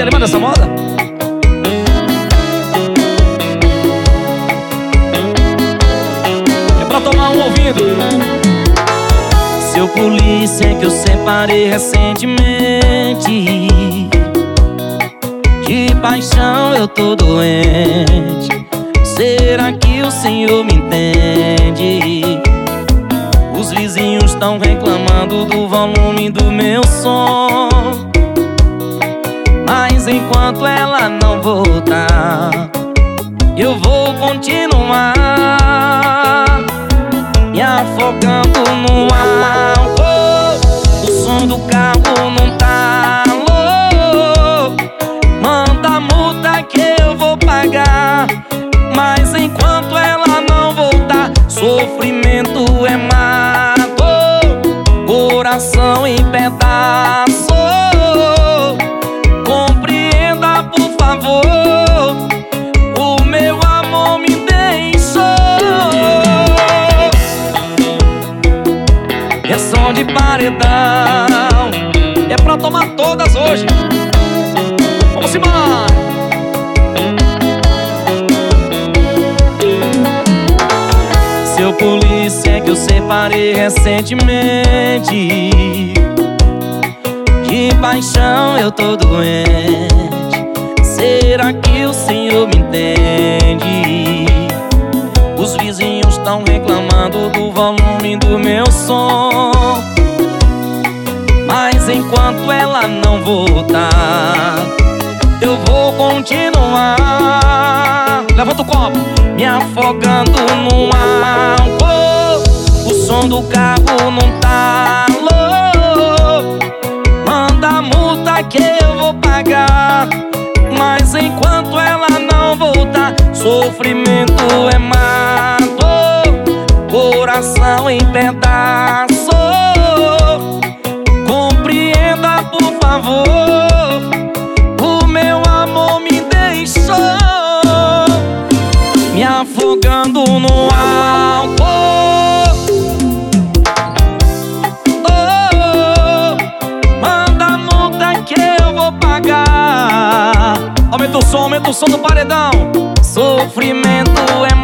animado essa moda? É pra tomar um ouvido. Seu polícia que eu separei recentemente, de paixão eu tô doente. Será que o senhor me entende? Os vizinhos estão reclamando do volume do meu som, mas enquanto ela não voltar, eu vou continuar me afogando no álcool. O som do carro não tá louco. Manda a multa que eu vou pagar, mas enquanto ela não voltar, sofrimento é mato, coração em pedaço. Compreenda, por favor, o meu amor me deixou. É som de paredão, É pra tomar todas hoje. Vamos embora. seu polícia que eu separei recentemente, de paixão eu tô doente. Será que o senhor me entende? Os vizinhos estão reclamando do volume do meu som, mas enquanto ela não voltar, eu vou continuar. Levanta o copo. Me afogando no álcool. O som do carro não tá louco. Manda a multa que eu vou pagar, mas enquanto ela não voltar, sofrimento é mato, coração em pedaço. Compreenda, por favor, o meu amor me deixou. Me afogando no álcool. Manda a multa que eu vou pagar. Aumenta o som do paredão. Sofrimento é